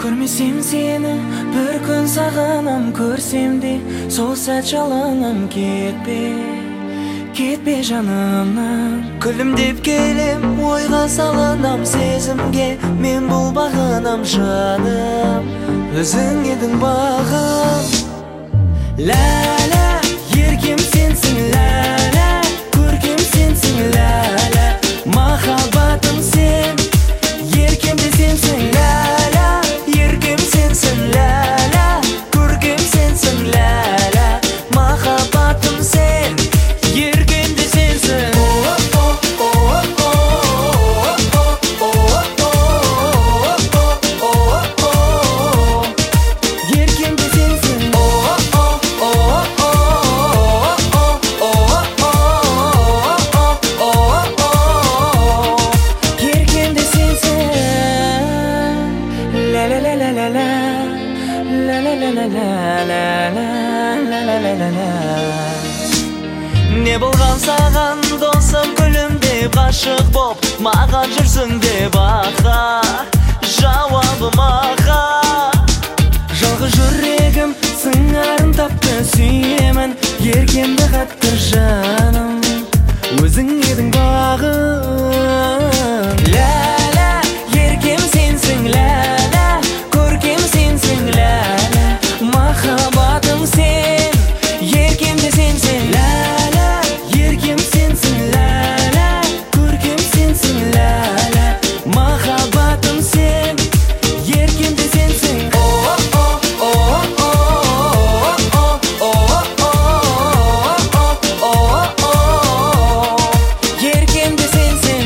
Көрмесем сені бір күн сағынам, көрсем де сол сәт жалынам. Кетпе жанымнан. Күлімдеп келем, ойға салынам, сезімге мен бұл бағынам. Жаным, өзің едің бағым. Ләлә, еркем сенсің, ләлә, көркем сенсің, ләлә, махаббатым сен, еркем де сенсің, ләлә, еркем сенсің, ләлә, көркем сенсің, ләлә, махаббатым сен, еркем де сенсің. Не болған саған досым, күлімдеп ғашық боп, маған жүрсің деп аха, жауабым аха. Жалғыз жүрегім сыңарын тапты, сүйемін еркемді қатты жаным, өзің едің бағым. Ләлә, еркем сенсің, ләлә, көркем сенсің, ләлә, махаббатым сен, еркем де сенсің, ләлә, еркем сенсің, ләлә, көркем сенсің, ләлә, махаббатым сен, еркем де сенсің. Еркем де сенсің.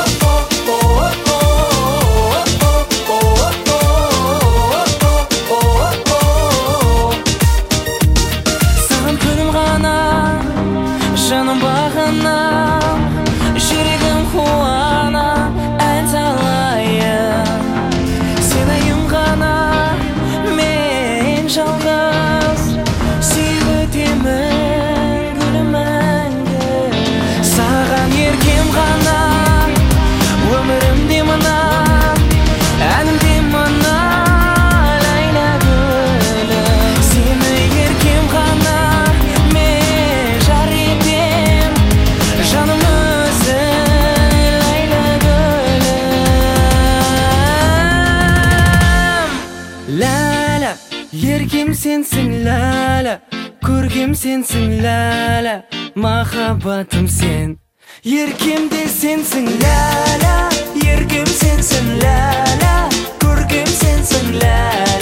Саған күнім ғана, жаным бағына, жүрегім қуана, ән салайын. Сен айым ғана, мен жалғыз, сүйіп өтемін гүлім мәңгі. Саған еркем ғана, өмірім де мына, әнім де мына, ләйлә гүлім. Сені еркем ғана, мен жар етем, жаным өзің, ләйлә гүлім. Ләлә, еркем сенсің, ләлә, көркем сенсің, ләлә, махаббатым сен, еркем де сенсің, ләлә, еркем сенсің, ләлә, көркем сенсің, ләлә.